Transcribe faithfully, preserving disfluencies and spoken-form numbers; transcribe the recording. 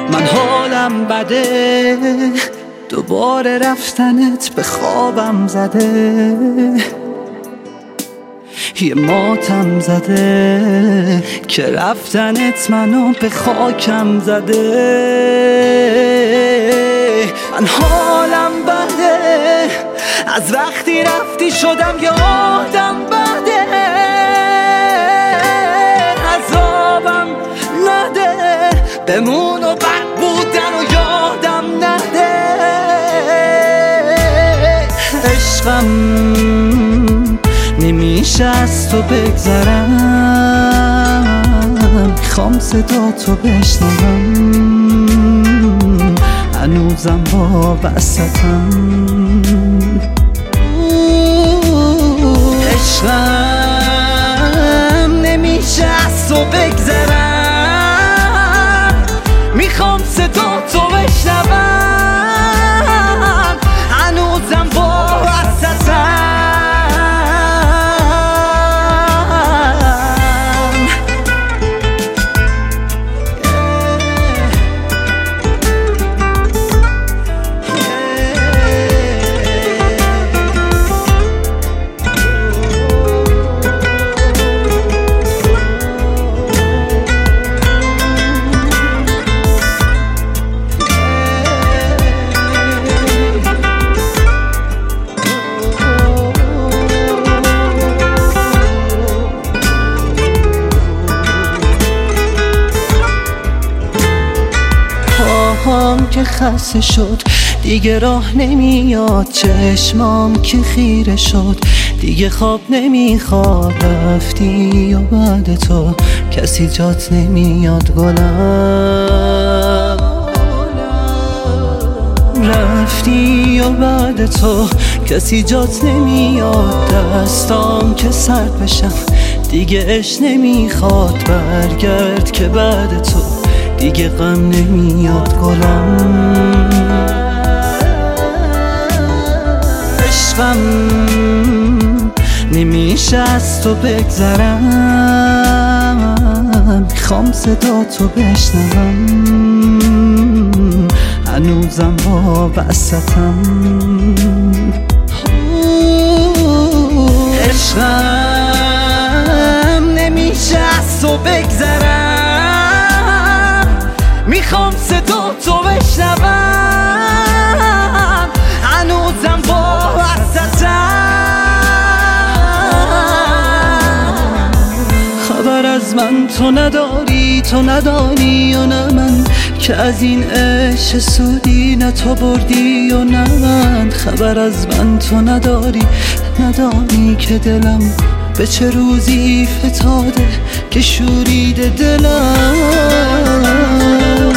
من حالم بده، دوباره رفتنت به خوابم زده، یه ماتم زده که رفتنت منو به خاکم زده. من حالم بده، از وقتی رفتی شدم یادم بده، عذابم نده، بمون و بد بودن و یادم نده. عشقم نمیشه از تو بگذرم، میخوام صدا تو بشنوم، هنوزم با وسطم. عشقم نمیشه از تو بگذرم، میخوام صدا تو بشنوم، هنوزم با وسطم. پاهام که خسته شد دیگه راه نمیاد، چشمام که خیره شد دیگه خواب نمیخواد. رفتی و بعد تو کسی جات نمیاد گلم، رفتی و بعد تو کسی جات نمیاد. دستام که سرد بشم دیگه عشق نمیخواد، برگرد که بعد تو دیگه غم نمیاد گلم. عشقم نمیشه از تو بگذرم، میخوام صدا تو بشنوم، هنوزم با وسطم. عشقم نمیشه از تو بگذرم، میخوام صدا تو بشنوم، هنوزم با وسطم. خبر از من تو نداری، تو ندانی و نه من، که از این عشق سودی نه تو بردی و نه من. خبر از من تو نداری، ندانی که دلم به چه روزی فتاده که شوریده دلم.